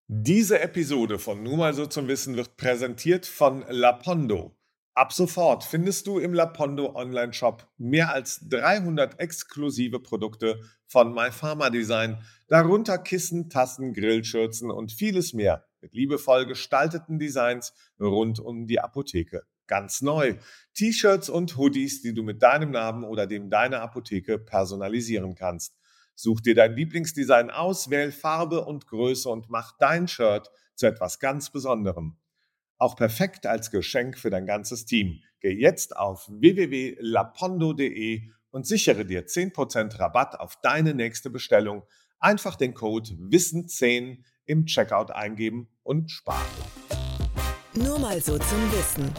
Diese Episode von Nur mal so zum Wissen wird präsentiert von Lapondo. Ab sofort findest du im Lapondo Online-Shop mehr als 300 exklusive Produkte von My Pharma Design, darunter Kissen, Tassen, Grillschürzen und vieles mehr mit liebevoll gestalteten Designs rund um die Apotheke. Ganz neu. T-Shirts und Hoodies, die du mit deinem Namen oder dem deiner Apotheke personalisieren kannst. Such dir dein Lieblingsdesign aus, wähl Farbe und Größe und mach dein Shirt zu etwas ganz Besonderem. Auch perfekt als Geschenk für dein ganzes Team. Geh jetzt auf www.lapondo.de und sichere dir 10% Rabatt auf deine nächste Bestellung. Einfach den Code WISSEN10 im Checkout eingeben und sparen. Nur mal so zum Wissen.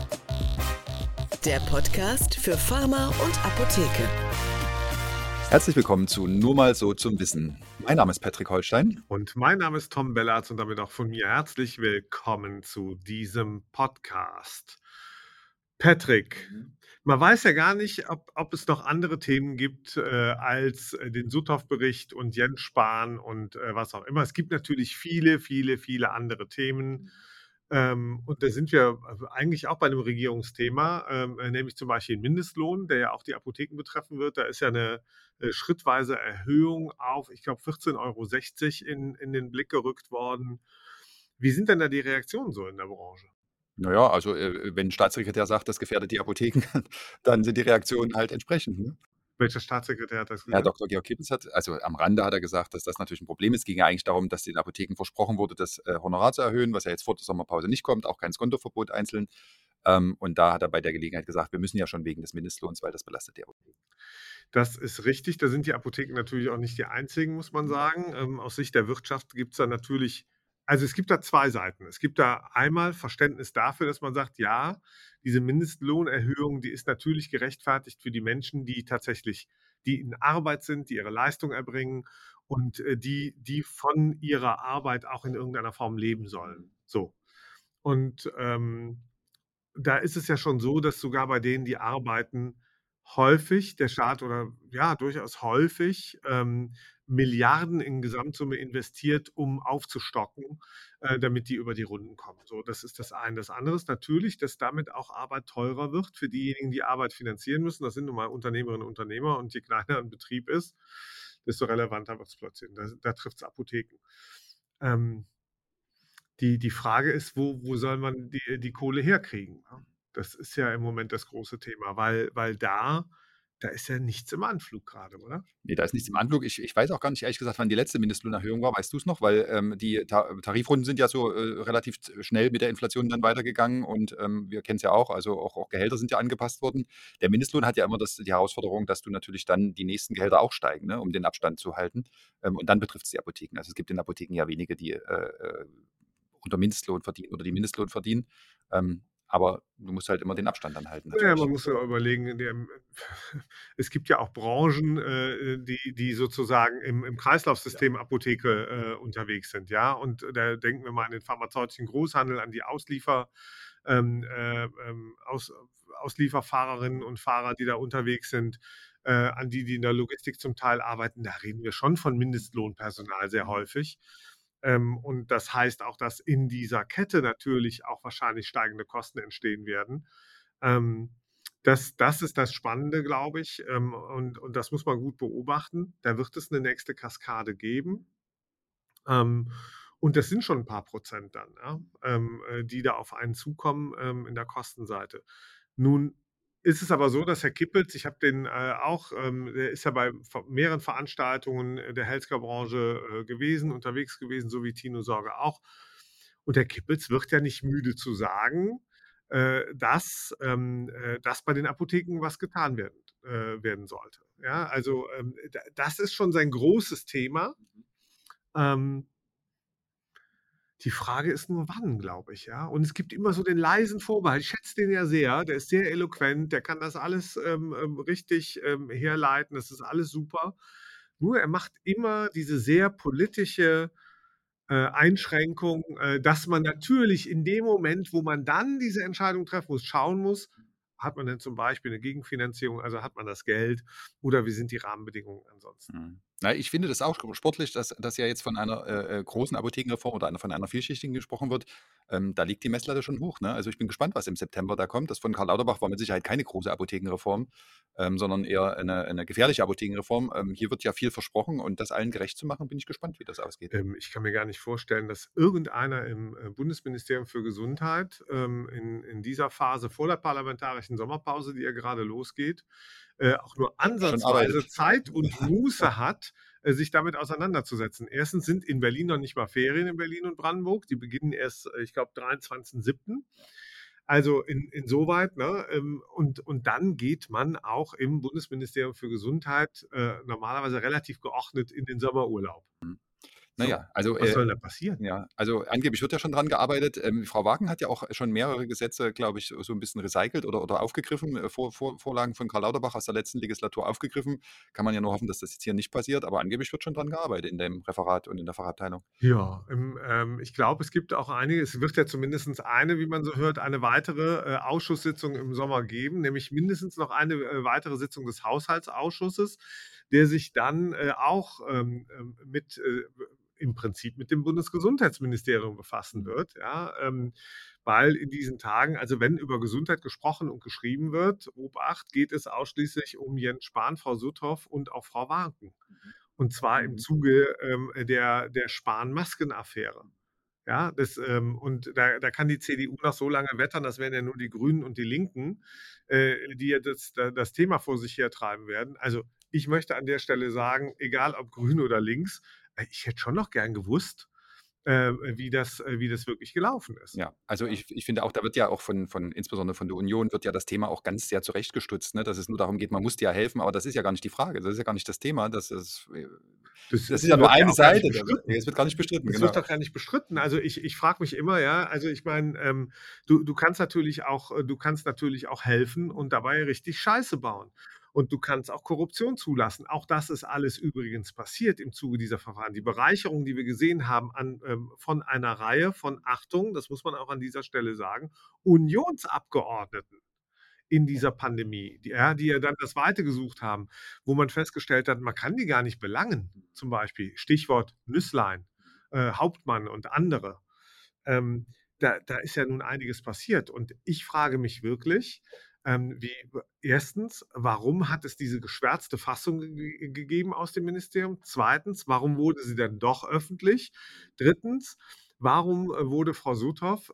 Der Podcast für Pharma und Apotheke. Herzlich willkommen zu Nur mal so zum Wissen. Mein Name ist Patrick Holstein. Und mein Name ist Tom Bellatz und damit auch von mir herzlich willkommen zu diesem Podcast. Patrick, man weiß ja gar nicht, ob es noch andere Themen gibt als den Suthoff-Bericht und Jens Spahn und was auch immer. Es gibt natürlich viele andere Themen. Und da sind wir eigentlich auch bei einem Regierungsthema, nämlich zum Beispiel den Mindestlohn, der ja auch die Apotheken betreffen wird. Da ist ja eine schrittweise Erhöhung auf, ich glaube, 14,60 € in den Blick gerückt worden. Wie sind denn da die Reaktionen so in der Branche? Naja, also wenn ein Staatssekretär sagt, das gefährdet die Apotheken, dann sind die Reaktionen halt entsprechend. Ne? Welcher Staatssekretär hat das Herr gesagt? Dr. Georg Kippes hat, also am Rande hat er gesagt, dass das natürlich ein Problem ist. Es ging ja eigentlich darum, dass den Apotheken versprochen wurde, das Honorar zu erhöhen, was ja jetzt vor der Sommerpause nicht kommt, auch kein Skontoverbot einzeln. Und da hat er bei der Gelegenheit gesagt, wir müssen ja schon wegen des Mindestlohns, weil das belastet die Apotheken. Das ist richtig. Da sind die Apotheken natürlich auch nicht die einzigen, muss man sagen. Aus Sicht der Wirtschaft gibt es da natürlich, also es gibt da zwei Seiten. Es gibt da einmal Verständnis dafür, dass man sagt, ja, diese Mindestlohnerhöhung, die ist natürlich gerechtfertigt für die Menschen, die tatsächlich, die in Arbeit sind, die ihre Leistung erbringen und die von ihrer Arbeit auch in irgendeiner Form leben sollen. So. Und da ist es ja schon so, dass sogar bei denen, die arbeiten, häufig der Staat oder ja, durchaus häufig Milliarden in Gesamtsumme investiert, um aufzustocken, damit die über die Runden kommen. So, das ist das eine. Das andere ist natürlich, dass damit auch Arbeit teurer wird für diejenigen, die Arbeit finanzieren müssen. Das sind nun mal Unternehmerinnen und Unternehmer und je kleiner ein Betrieb ist, desto relevanter wird es plötzlich. Da trifft es Apotheken. Ähm, die Frage ist, wo soll man die Kohle herkriegen? Ne? Das ist ja im Moment das große Thema, weil da ist ja nichts im Anflug gerade, oder? Nee, da ist nichts im Anflug. Ich weiß auch gar nicht, ehrlich gesagt, wann die letzte Mindestlohnerhöhung war. Weißt du es noch? Weil die Tarifrunden sind ja so relativ schnell mit der Inflation dann weitergegangen und wir kennen es ja auch, also auch Gehälter sind ja angepasst worden. Der Mindestlohn hat ja immer die Herausforderung, dass du natürlich dann die nächsten Gehälter auch steigen, ne, um den Abstand zu halten. Und dann betrifft es die Apotheken. Also es gibt in Apotheken ja wenige, die unter Mindestlohn verdienen oder die Mindestlohn verdienen. Aber du musst halt immer den Abstand dann halten, Ja, man natürlich. muss ja überlegen, es gibt ja auch Branchen, die sozusagen im Kreislaufsystem Apotheke unterwegs sind, ja. Und da denken wir mal an den pharmazeutischen Großhandel, an die ähm, äh, ähm, Aus, Auslieferfahrerinnen und Fahrer, die da unterwegs sind, an die in der Logistik zum Teil arbeiten. Da reden wir schon von Mindestlohnpersonal sehr häufig. Und das heißt auch, dass in dieser Kette natürlich auch wahrscheinlich steigende Kosten entstehen werden. Ähm, das ist das Spannende, glaube ich, und das muss man gut beobachten. Da wird es eine nächste Kaskade geben. Und das sind schon ein paar Prozent dann, ja, die da auf einen zukommen in der Kostenseite. Nun ist es aber so, dass Herr Kippels, ich habe den auch, der ist ja bei mehreren Veranstaltungen der Healthcare-Branche gewesen, unterwegs gewesen, so wie Tino Sorge auch. Und Herr Kippels wird ja nicht müde zu sagen, dass bei den Apotheken was getan werden sollte. Ja, also das ist schon sein großes Thema. Ähm, die Frage ist nur wann, glaube ich, ja. Und es gibt immer so den leisen Vorbehalt. Ich schätze den ja sehr, der ist sehr eloquent, der kann das alles richtig herleiten, das ist alles super. Nur er macht immer diese sehr politische Einschränkung, dass man natürlich in dem Moment, wo man dann diese Entscheidung treffen muss, schauen muss, hat man denn zum Beispiel eine Gegenfinanzierung, also hat man das Geld oder wie sind die Rahmenbedingungen ansonsten? Mhm. Na, ich finde das auch sportlich, dass ja jetzt von einer, großen Apothekenreform oder von einer vielschichtigen gesprochen wird. Da liegt die Messlatte schon hoch, ne? Also, ich bin gespannt, was im September da kommt. Das von Karl Lauterbach war mit Sicherheit keine große Apothekenreform, sondern eher eine gefährliche Apothekenreform. Hier wird ja viel versprochen und das allen gerecht zu machen, bin ich gespannt, wie das ausgeht. Ich kann mir gar nicht vorstellen, dass irgendeiner im Bundesministerium für Gesundheit in dieser Phase vor der parlamentarischen Sommerpause, die ja gerade losgeht, auch nur Schon ansatzweise arbeitet. Zeit und Muße hat, sich damit auseinanderzusetzen. Erstens sind in Berlin noch nicht mal Ferien in Berlin und Brandenburg. Die beginnen erst, ich glaube, 23.07. Also insoweit, ne? Und dann geht man auch im Bundesministerium für Gesundheit normalerweise relativ geordnet in den Sommerurlaub. Na So, ja, also, was soll denn da passieren? ja, also angeblich wird ja schon dran gearbeitet. Frau Wagen hat ja auch schon mehrere Gesetze, glaube ich, so ein bisschen recycelt oder aufgegriffen, Vorlagen von Karl Lauterbach aus der letzten Legislatur aufgegriffen. Kann man ja nur hoffen, dass das jetzt hier nicht passiert, aber angeblich wird schon dran gearbeitet in dem Referat und in der Fachabteilung. Ja, ich glaube, es gibt auch einige, es wird ja zumindest eine, wie man so hört, eine weitere Ausschusssitzung im Sommer geben, nämlich mindestens noch eine weitere Sitzung des Haushaltsausschusses, der sich dann auch im Prinzip mit dem Bundesgesundheitsministerium befassen wird. Ja, weil in diesen Tagen, also wenn über Gesundheit gesprochen und geschrieben wird, Obacht, geht es ausschließlich um Jens Spahn, Frau Suthoff und auch Frau Wagen. Und zwar im Zuge der Spahn-Masken-Affäre. Ja, und da kann die CDU noch so lange wettern, das wären ja nur die Grünen und die Linken, die ja das Thema vor sich hertreiben werden. Also ich möchte an der Stelle sagen, egal ob grün oder links, ich hätte schon noch gern gewusst, wie das wirklich gelaufen ist. Ja, also ich finde auch, da wird ja auch insbesondere von der Union wird ja das Thema auch ganz sehr zurechtgestutzt, ne, dass es nur darum geht, man muss dir ja helfen, aber das ist ja gar nicht die Frage. Das ist ja gar nicht das Thema. Das ist ja nur Wird ja eine auch gar nicht Seite. bestritten. Es wird gar nicht bestritten, Das genau. wird doch gar nicht bestritten. Also ich frage mich immer, ja, also ich meine, du kannst natürlich auch helfen und dabei richtig Scheiße bauen. Und du kannst auch Korruption zulassen. Auch das ist alles übrigens passiert im Zuge dieser Verfahren. Die Bereicherung, die wir gesehen haben von einer Reihe von, Achtung, das muss man auch an dieser Stelle sagen, Unionsabgeordneten in dieser Pandemie, die ja dann das Weite gesucht haben, wo man festgestellt hat, man kann die gar nicht belangen. Zum Beispiel Stichwort Nüßlein, Hauptmann und andere. Ähm, da ist ja nun einiges passiert. Und ich frage mich wirklich, erstens, warum hat es diese geschwärzte Fassung gegeben aus dem Ministerium? Zweitens, warum wurde sie dann doch öffentlich? Drittens, warum wurde Frau Suthoff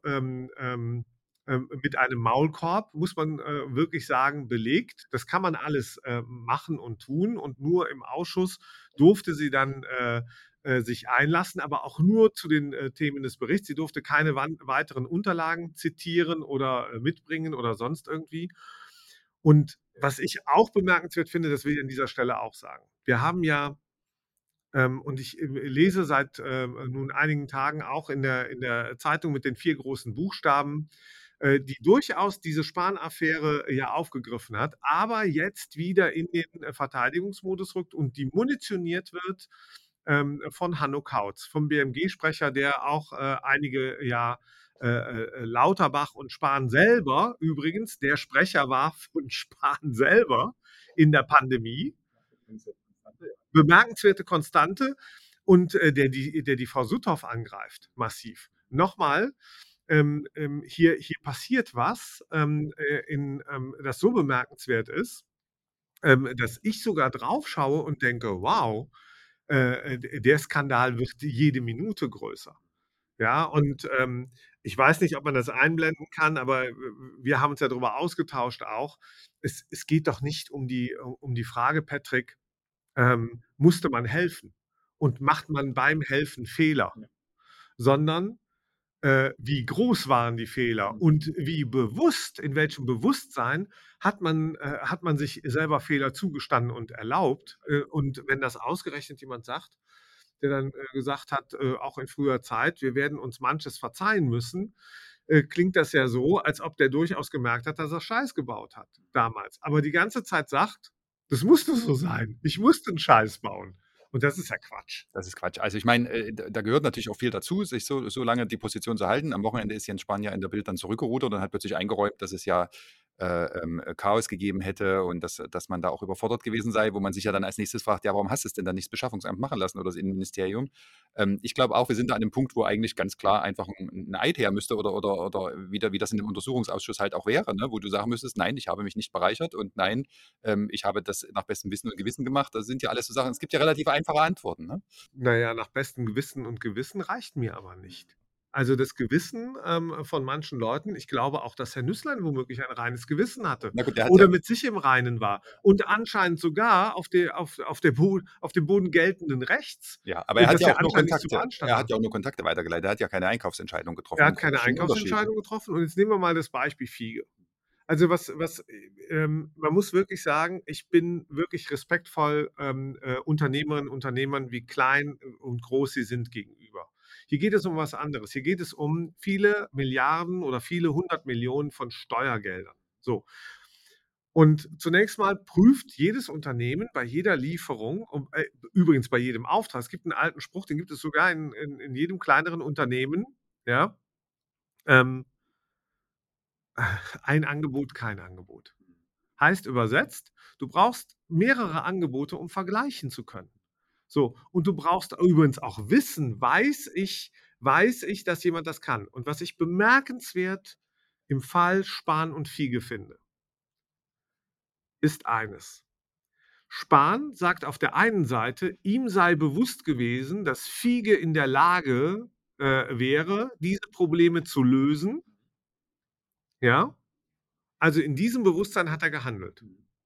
mit einem Maulkorb, muss man wirklich sagen, belegt? Das kann man alles machen und tun. Und nur im Ausschuss durfte sie dann sich einlassen, aber auch nur zu den Themen des Berichts. Sie durfte keine weiteren Unterlagen zitieren oder mitbringen oder sonst irgendwie. Und was ich auch bemerkenswert finde, das will ich an dieser Stelle auch sagen. Wir haben ja, und ich lese seit nun einigen Tagen auch in der Zeitung mit den 4 großen Buchstaben, die durchaus diese Spahn-Affäre ja aufgegriffen hat, aber jetzt wieder in den Verteidigungsmodus rückt und die munitioniert wird von Hanno Kautz, vom BMG-Sprecher, der auch einige Lauterbach und Spahn selber, übrigens, der Sprecher war von Spahn selber in der Pandemie. Bemerkenswerte Konstante und der die Frau Suthoff angreift, massiv. Nochmal, hier passiert was, das so bemerkenswert ist, dass ich sogar drauf schaue und denke, wow, der Skandal wird jede Minute größer. Ja, und ich weiß nicht, ob man das einblenden kann, aber wir haben uns ja darüber ausgetauscht auch. Es geht doch nicht um die Frage, Patrick, musste man helfen und macht man beim Helfen Fehler, sondern wie groß waren die Fehler und wie bewusst, in welchem Bewusstsein hat man sich selber Fehler zugestanden und erlaubt. Und wenn das ausgerechnet jemand sagt, der dann gesagt hat, auch in früher Zeit, wir werden uns manches verzeihen müssen, klingt das ja so, als ob der durchaus gemerkt hat, dass er Scheiß gebaut hat damals. Aber die ganze Zeit sagt, das musste so sein. Ich musste einen Scheiß bauen. Und das ist ja Quatsch. Das ist Quatsch. Also ich meine, da gehört natürlich auch viel dazu, sich so lange die Position zu halten. Am Wochenende ist Jens Spahn ja in der Bild dann zurückgerudert und hat plötzlich eingeräumt, dass es ja Chaos gegeben hätte und dass man da auch überfordert gewesen sei, wo man sich ja dann als nächstes fragt, ja, warum hast du es denn dann nicht das Beschaffungsamt machen lassen oder das Innenministerium? Ich glaube auch, wir sind da an dem Punkt, wo eigentlich ganz klar einfach ein Eid her müsste oder wie das in dem Untersuchungsausschuss halt auch wäre, ne? Wo du sagen müsstest, nein, ich habe mich nicht bereichert und nein, ich habe das nach bestem Wissen und Gewissen gemacht. Das sind ja alles so Sachen, es gibt ja relativ einfache Antworten, ne? Na ja, nach bestem Gewissen und Gewissen reicht mir aber nicht. Also, das Gewissen, von manchen Leuten, ich glaube auch, dass Herr Nüßlein womöglich ein reines Gewissen hatte Na gut, der hat ja oder mit sich im Reinen war und anscheinend sogar auf dem Boden geltenden Rechts, ja, aber er hat das ja ja auch nur anscheinend nicht zu Kontakte. beanstanden Er hat hat. ja auch nur Kontakte weitergeleitet. Er hat ja keine Einkaufsentscheidung getroffen. Er hat Und das keine ist schon 'n Unterschied, ne? Einkaufsentscheidung getroffen und jetzt nehmen wir mal das Beispiel Fiege. Also, man muss wirklich sagen, ich bin wirklich respektvoll, Unternehmerinnen, Unternehmern, wie klein und groß sie sind, gegenüber. Hier geht es um was anderes. Hier geht es um viele Milliarden oder viele 100 Millionen von Steuergeldern. So. Und zunächst mal prüft jedes Unternehmen bei jeder Lieferung, übrigens bei jedem Auftrag. Es gibt einen alten Spruch, den gibt es sogar in jedem kleineren Unternehmen, ja, ähm, ein Angebot, kein Angebot. Heißt übersetzt, du brauchst mehrere Angebote, um vergleichen zu können. So, und du brauchst übrigens auch Wissen. Weiß ich, dass jemand das kann? Und was ich bemerkenswert im Fall Spahn und Fiege finde, ist eines. Spahn sagt auf der einen Seite, ihm sei bewusst gewesen, dass Fiege in der Lage wäre, diese Probleme zu lösen. Ja, also in diesem Bewusstsein hat er gehandelt.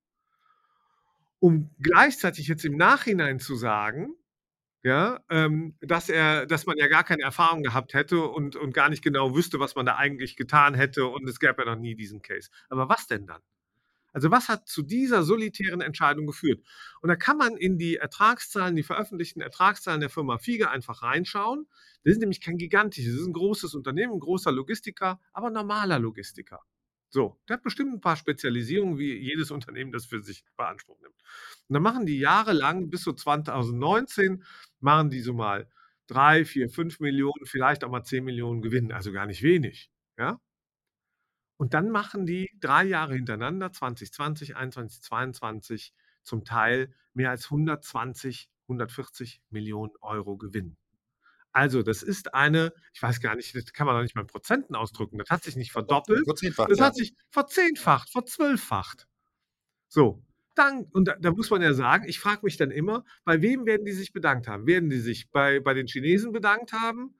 Um gleichzeitig jetzt im Nachhinein zu sagen, ja, dass man ja gar keine Erfahrung gehabt hätte und gar nicht genau wüsste, was man da eigentlich getan hätte und es gäbe ja noch nie diesen Case. Aber was denn dann? Also was hat zu dieser solitären Entscheidung geführt? Und da kann man in die Ertragszahlen, die veröffentlichten Ertragszahlen der Firma Fiege einfach reinschauen. Das ist nämlich kein gigantisches, das ist ein großes Unternehmen, ein großer Logistiker, aber ein normaler Logistiker. So, der hat bestimmt ein paar Spezialisierungen, wie jedes Unternehmen das für sich beansprucht nimmt. Und dann machen die jahrelang, bis so 2019, machen die so mal 3, 4, 5 Millionen, vielleicht auch mal 10 Millionen Gewinn, also gar nicht wenig. Ja? Und dann machen die 3 Jahre hintereinander, 2020, 21, 22, zum Teil mehr als 120, 140 Millionen Euro Gewinn. Also, das ist ich weiß gar nicht, das kann man doch nicht mal in Prozenten ausdrücken. Das hat sich nicht verdoppelt, Verzehnfacht, das ja. hat sich verzehnfacht, verzwölffacht. So, und da muss man ja sagen, ich frage mich dann immer, bei wem werden die sich bedankt haben? Werden die sich bei den Chinesen bedankt haben,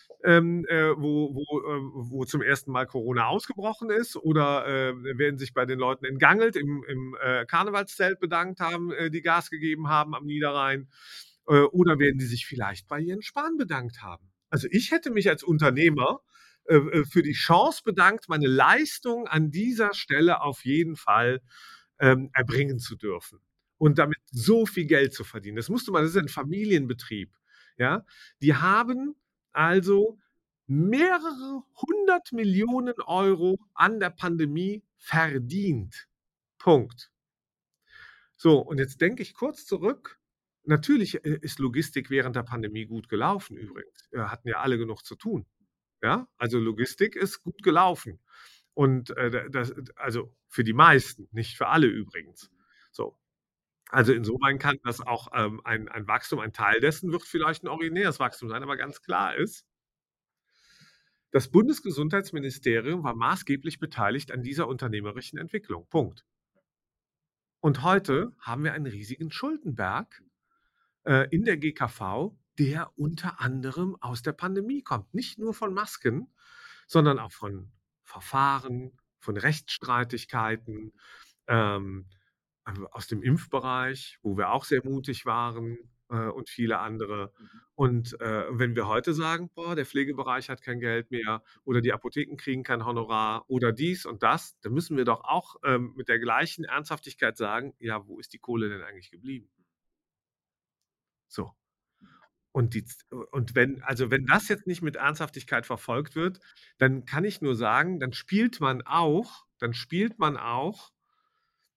wo zum ersten Mal Corona ausgebrochen ist? Oder werden sich bei den Leuten in Gangelt im Karnevalszelt bedankt haben, die Gas gegeben haben am Niederrhein? Oder werden die sich vielleicht bei Jens Spahn bedankt haben? Also ich hätte mich als Unternehmer für die Chance bedankt, meine Leistung an dieser Stelle auf jeden Fall erbringen zu dürfen und damit so viel Geld zu verdienen. Das ist ein Familienbetrieb. Ja? Die haben also mehrere 100 Millionen Euro an der Pandemie verdient. Punkt. So, und jetzt denke ich kurz zurück. Natürlich ist Logistik während der Pandemie gut gelaufen übrigens. Hatten ja alle genug zu tun. Ja, also Logistik ist gut gelaufen. Und also für die meisten, nicht für alle übrigens. So. Also insofern kann das auch ein Wachstum, ein Teil dessen wird vielleicht ein originäres Wachstum sein, aber ganz klar ist, das Bundesgesundheitsministerium war maßgeblich beteiligt an dieser unternehmerischen Entwicklung. Punkt. Und heute haben wir einen riesigen Schuldenberg in der GKV, der unter anderem aus der Pandemie kommt. Nicht nur von Masken, sondern auch von Verfahren, von Rechtsstreitigkeiten, ähm, aus dem Impfbereich, wo wir auch sehr mutig waren und viele andere. Und wenn wir heute sagen, boah, der Pflegebereich hat kein Geld mehr oder die Apotheken kriegen kein Honorar oder dies und das, dann müssen wir doch auch mit der gleichen Ernsthaftigkeit sagen, ja, wo ist die Kohle denn eigentlich geblieben? So. Und wenn das jetzt nicht mit Ernsthaftigkeit verfolgt wird, dann kann ich nur sagen, dann spielt man auch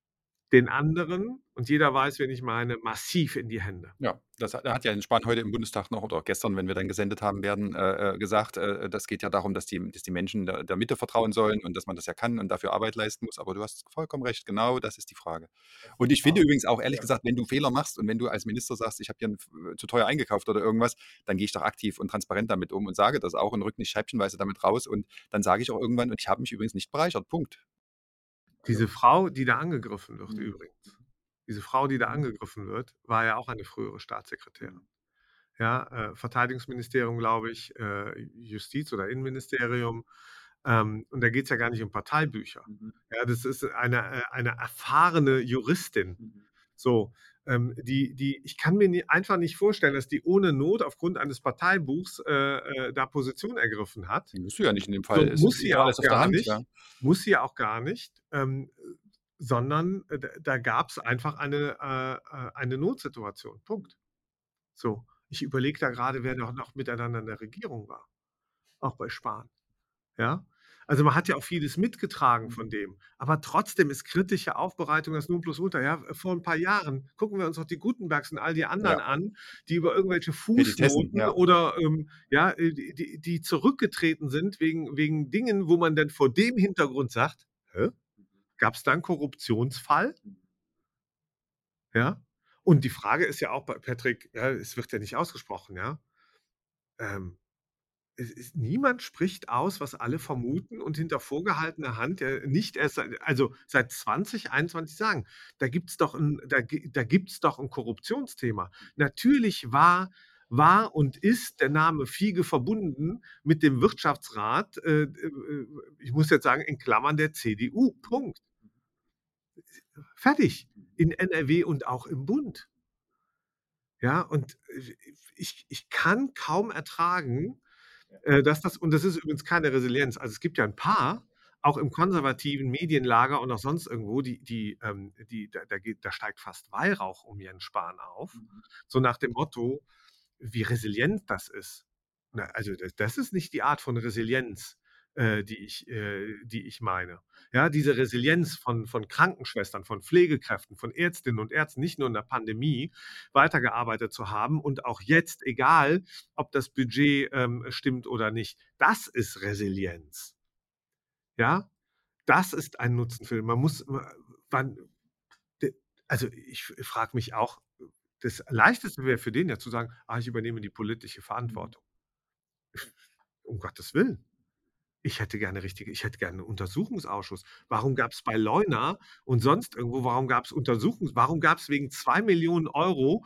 den anderen, und jeder weiß, wen ich meine, massiv in die Hände. Ja, da hat ja Jens Spahn heute im Bundestag noch oder gestern, wenn wir dann gesendet haben werden, gesagt, das geht ja darum, dass die Menschen der Mitte vertrauen sollen und dass man das ja kann und dafür Arbeit leisten muss. Aber du hast vollkommen recht, genau das ist die Frage. Und ich finde übrigens auch ehrlich Ja. gesagt, wenn du Fehler machst und wenn du als Minister sagst, ich habe hier zu teuer eingekauft oder irgendwas, dann gehe ich doch aktiv und transparent damit um und sage das auch und rück nicht scheibchenweise damit raus. Und dann sage ich auch irgendwann, und ich habe mich übrigens nicht bereichert. Punkt. Diese Frau, die da angegriffen wird Mhm. übrigens, diese Frau, die da angegriffen wird, war ja auch eine frühere Staatssekretärin. Ja, Verteidigungsministerium, glaube ich, Justiz oder Innenministerium. Und da geht's ja gar nicht um Parteibücher. Mhm. Ja, das ist eine erfahrene Juristin. Mhm. So, ich kann mir einfach nicht vorstellen, dass die ohne Not aufgrund eines Parteibuchs da Position ergriffen hat. Musst du ja nicht in dem So Fall. Es muss liegt sie doch ja alles auch auf der gar Hand, ja. nicht. Muss sie ja auch gar nicht. Sondern da gab es einfach eine Notsituation. Punkt. So, ich überlege da gerade, wer doch noch miteinander in der Regierung war, auch bei Spahn. Ja? Also man hat ja auch vieles mitgetragen von dem, aber trotzdem ist kritische Aufbereitung das Nonplusultra. Ja, vor ein paar Jahren gucken wir uns doch die Gutenbergs und all die anderen Ja. an, die über irgendwelche Petitessen, Fußnoten ja. oder ja, die zurückgetreten sind wegen Dingen, wo man dann vor dem Hintergrund sagt, gab es da einen Korruptionsfall? Ja? Und die Frage ist ja auch bei Patrick, ja, es wird ja nicht ausgesprochen, ja. Ähm, niemand spricht aus, was alle vermuten und hinter vorgehaltener Hand ja nicht erst seit 2021 sagen. Da gibt's doch ein Korruptionsthema. Natürlich war und ist der Name Fiege verbunden mit dem Wirtschaftsrat, ich muss jetzt sagen, in Klammern der CDU. Punkt. Fertig. In NRW und auch im Bund. Ja, und ich kann kaum ertragen, dass das ist übrigens keine Resilienz. Also, es gibt ja ein paar, auch im konservativen Medienlager und auch sonst irgendwo, da steigt fast Weihrauch um Jens Spahn auf, so nach dem Motto, wie resilient das ist. Na, also, das ist nicht die Art von Resilienz, die ich meine. Ja, diese Resilienz von Krankenschwestern, von Pflegekräften, von Ärztinnen und Ärzten, nicht nur in der Pandemie weitergearbeitet zu haben und auch jetzt, egal ob das Budget stimmt oder nicht. Das ist Resilienz. Ja, das ist ein Nutzenfilm. Man muss, wann, also ich frage mich auch, das Leichteste wäre für den ja zu sagen, ich übernehme die politische Verantwortung. Um Gottes Willen. Ich hätte gerne einen Untersuchungsausschuss. Warum gab es bei Leuna und sonst irgendwo, warum gab es wegen 2 Millionen €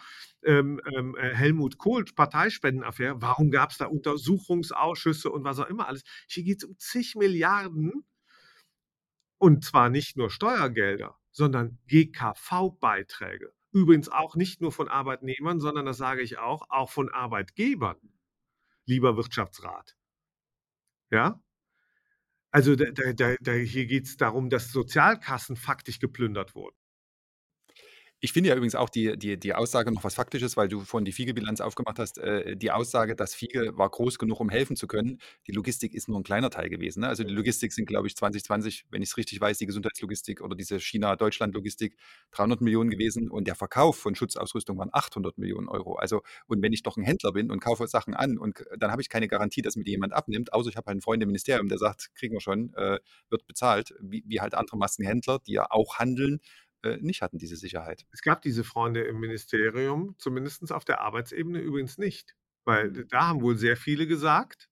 Helmut Kohl Parteispendenaffäre, warum gab es da Untersuchungsausschüsse und was auch immer alles? Hier geht es um zig Milliarden und zwar nicht nur Steuergelder, sondern GKV-Beiträge. Übrigens auch nicht nur von Arbeitnehmern, sondern das sage ich auch von Arbeitgebern, lieber Wirtschaftsrat. Ja? Also, hier geht es darum, dass Sozialkassen faktisch geplündert wurden. Ich finde ja übrigens auch die Aussage noch was Faktisches, weil du vorhin die Fiege-Bilanz aufgemacht hast. Die Aussage, dass Fiege war groß genug, um helfen zu können. Die Logistik ist nur ein kleiner Teil gewesen, ne? Also, die Logistik sind, glaube ich, 2020, wenn ich es richtig weiß, die Gesundheitslogistik oder diese China-Deutschland-Logistik 300 Millionen gewesen und der Verkauf von Schutzausrüstung waren 800 Millionen Euro. Also, und wenn ich doch ein Händler bin und kaufe Sachen an und dann habe ich keine Garantie, dass mir die jemand abnimmt, außer ich habe halt einen Freund im Ministerium, der sagt: „Kriegen wir schon, wird bezahlt“, wie halt andere Massenhändler, die ja auch handeln, nicht hatten diese Sicherheit. Es gab diese Freunde im Ministerium, zumindest auf der Arbeitsebene übrigens nicht, weil da haben wohl sehr viele gesagt: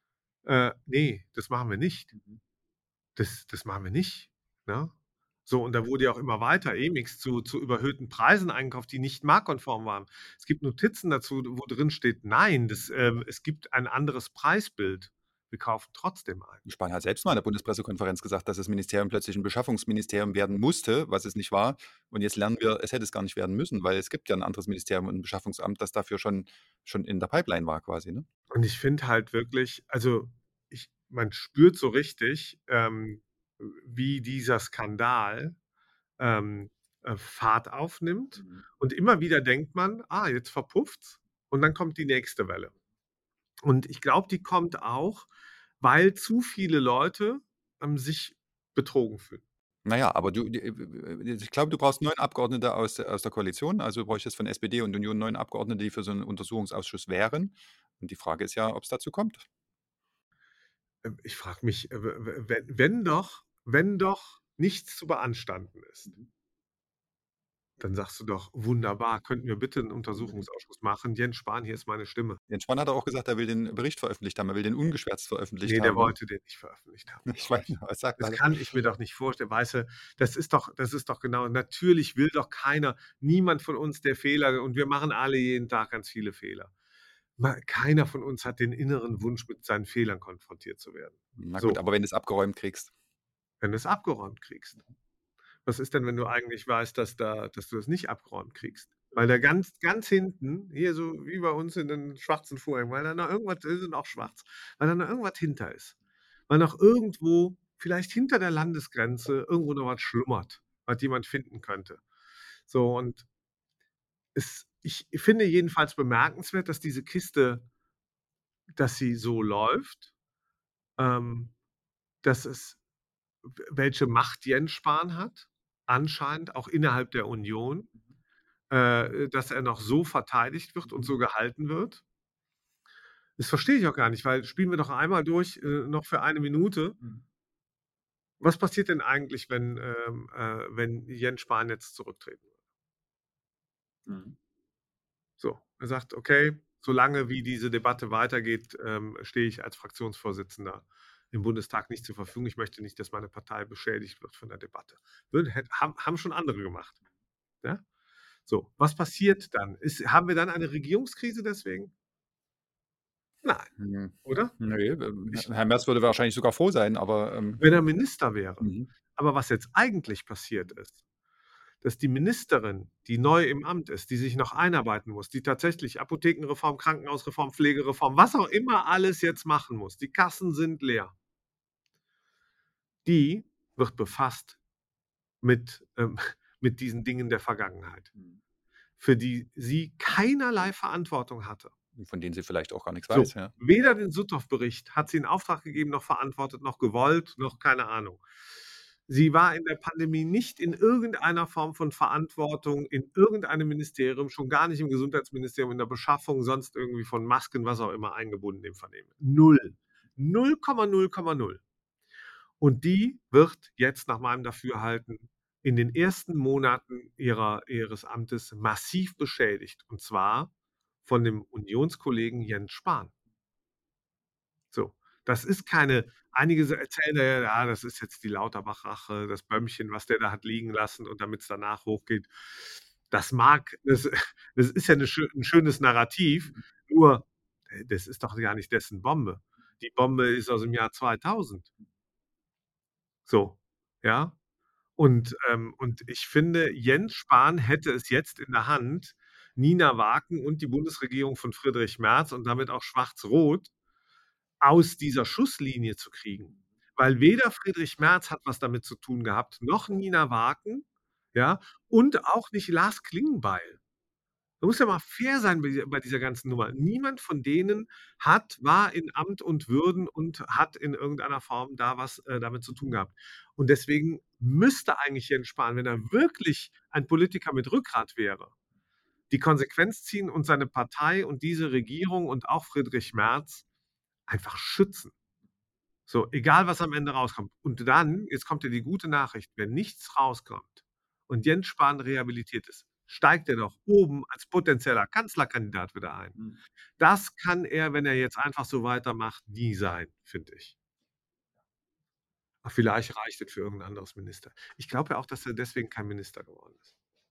„Ne, das machen wir nicht. Das machen wir nicht“, ne? So, und da wurde ja auch immer weiter Emix zu überhöhten Preisen eingekauft, die nicht marktkonform waren. Es gibt Notizen dazu, wo drin steht: „Nein, es gibt ein anderes Preisbild. Wir kaufen trotzdem ein.“ Spahn hat selbst mal in der Bundespressekonferenz gesagt, dass das Ministerium plötzlich ein Beschaffungsministerium werden musste, was es nicht war. Und jetzt lernen wir, es hätte es gar nicht werden müssen, weil es gibt ja ein anderes Ministerium und ein Beschaffungsamt, das dafür schon in der Pipeline war quasi, ne? Und ich finde halt wirklich, also man spürt so richtig, wie dieser Skandal Fahrt aufnimmt. Und immer wieder denkt man, jetzt verpufft's und dann kommt die nächste Welle. Und ich glaube, die kommt auch, weil zu viele Leute sich betrogen fühlen. Naja, aber ich glaube, du brauchst 9 Abgeordnete aus der Koalition. Also, du bräuchtest von SPD und Union 9 Abgeordnete, die für so einen Untersuchungsausschuss wären. Und die Frage ist ja, ob es dazu kommt. Ich frage mich, wenn doch nichts zu beanstanden ist, dann sagst du doch: „Wunderbar, könnten wir bitte 'n Untersuchungsausschuss machen? Jens Spahn, hier ist meine Stimme.“ Jens Spahn hat auch gesagt, er will den Bericht veröffentlicht haben. Er will den ungeschwärzt veröffentlicht Ne, der haben, ne? wollte den nicht veröffentlicht haben, Ich glaube weiß ich. nicht, was sagt Das er? kann ich mir doch nicht vorstellen. Weißt du, das ist doch genau, natürlich will doch niemand von uns, der Fehler, und wir machen alle jeden Tag ganz viele Fehler. Keiner von uns hat den inneren Wunsch, mit seinen Fehlern konfrontiert zu werden. Na gut, So, aber wenn du's abgeräumt kriegst. wenn du's abgeräumt kriegst. Was ist denn, wenn du eigentlich weißt, dass du das nicht abgeräumt kriegst? Weil da ganz, ganz hinten, hier so wie bei uns in den schwarzen Vorhängen, weil da noch irgendwas, die sind auch schwarz, weil da noch irgendwas hinter ist. Weil noch irgendwo, vielleicht hinter der Landesgrenze, irgendwo noch was schlummert, was jemand finden könnte. So, und ich finde jedenfalls bemerkenswert, dass diese Kiste, dass sie so läuft, ähm, dass es welche Macht Jens Spahn hat, anscheinend auch innerhalb der Union, dass er noch so verteidigt wird und so gehalten wird. Das verstehe ich auch gar nicht, weil spielen wir doch einmal durch, noch für 1 Minute. Was passiert denn eigentlich, wenn Jens Spahn jetzt zurücktreten würde? So, er sagt: „Okay, solange wie diese Debatte weitergeht, stehe ich als Fraktionsvorsitzender im Bundestag nicht zur Verfügung. Ich möchte nicht, dass meine Partei beschädigt wird von der Debatte.“ Haben schon andere gemacht, ja? So, was passiert dann? Haben wir dann eine Regierungskrise deswegen? Nein, Hm, oder? ne, Ich Herr Merz würde wahrscheinlich sogar froh sein, aber, Wenn er Minister wäre. mhm. Aber was jetzt eigentlich passiert ist, dass die Ministerin, die neu im Amt ist, die sich noch einarbeiten muss, die tatsächlich Apothekenreform, Krankenhausreform, Pflegereform, was auch immer alles jetzt machen muss, die Kassen sind leer, die wird befasst mit, mit diesen Dingen der Vergangenheit, für die sie keinerlei Verantwortung hatte. Von denen sie vielleicht auch gar nichts weiß, So, ja. weder den Suthoff-Bericht hat sie in Auftrag gegeben, noch verantwortet, noch gewollt, noch keine Ahnung. Sie war in der Pandemie nicht in irgendeiner Form von Verantwortung in irgendeinem Ministerium, schon gar nicht im Gesundheitsministerium, in der Beschaffung, sonst irgendwie von Masken, was auch immer, eingebunden im Vernehmen. Null. 0,0,0. Und die wird jetzt nach meinem Dafürhalten in den ersten Monaten ihres Amtes massiv beschädigt, und zwar von dem Unionskollegen Jens Spahn. So, das ist keine, einige erzählen ja, das ist jetzt die Lauterbach-Rache, das Bömmchen, was der da hat liegen lassen, und damit's danach hochgeht. Das mag das das ist ja 'n schönes Narrativ, nur, das ist doch gar nicht dessen Bombe. Die Bombe ist aus dem Jahr 2000. So, ja? Und ich finde, Jens Spahn hätte es jetzt in der Hand, Nina Waken und die Bundesregierung von Friedrich Merz und damit auch Schwarz-Rot aus dieser Schusslinie zu kriegen. Weil weder Friedrich Merz hat was damit zu tun gehabt, noch Nina Waken, ja, und auch nicht Lars Klingbeil. Man muss ja mal fair sein bei dieser ganzen Nummer. Niemand von denen war in Amt und Würden und hat in irgendeiner Form da was, damit zu tun gehabt. Und deswegen müsste eigentlich Jens Spahn, wenn er wirklich ein Politiker mit Rückgrat wäre, die Konsequenz ziehen und seine Partei und diese Regierung und auch Friedrich Merz einfach schützen. So, egal was am Ende rauskommt. Und dann, jetzt kommt ja die gute Nachricht, wenn nichts rauskommt und Jens Spahn rehabilitiert ist, steigt er doch oben als potenzieller Kanzlerkandidat wieder ein. Das kann er, wenn er jetzt einfach so weitermacht, nie sein, finde ich. Ach, vielleicht reicht es für irgendein anderes Minister. Ich glaube ja auch, dass er deswegen kein Minister geworden ist.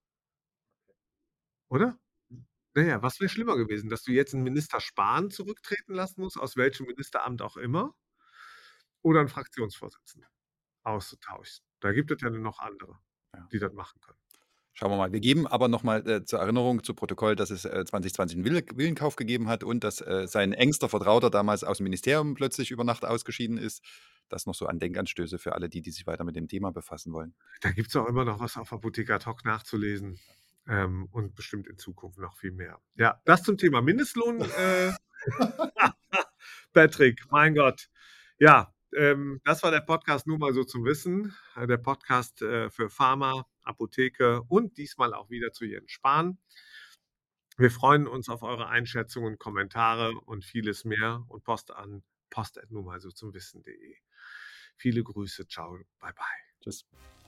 Oder? Na ja, was wäre schlimmer gewesen, dass du jetzt 'n Minister Spahn zurücktreten lassen musst, aus welchem Ministeramt auch immer, oder 'n Fraktionsvorsitzenden auszutauschen? Da gibt es ja noch andere, Ja. die das machen können. Schauen wir mal. Wir geben aber noch mal, zur Erinnerung, zu Protokoll, dass es, 2020 'n Villenkauf gegeben hat und dass, sein engster Vertrauter damals aus'm Ministerium plötzlich über Nacht ausgeschieden ist. Das noch so an Denkanstöße für alle die sich weiter mit dem Thema befassen wollen. Da gibt's auch immer noch was auf Apotheker ad hoc nachzulesen, und bestimmt in Zukunft noch viel mehr. Ja, das zum Thema Mindestlohn, Patrick, mein Gott. Ja, Das war der Podcast nur mal so zum Wissen. Der Podcast für Pharma, Apotheke und diesmal auch wieder zu Jens Spahn. Wir freuen uns auf eure Einschätzungen, Kommentare und vieles mehr und Post an post@nur mal so zum Wissen.de. Viele Grüße, ciao, bye bye. Tschüss.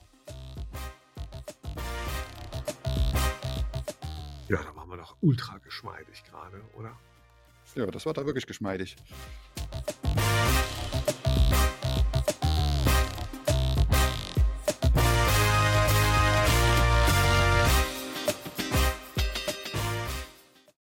Ja, da waren wir doch ultra geschmeidig gerade, oder? Ja, das war da wirklich geschmeidig.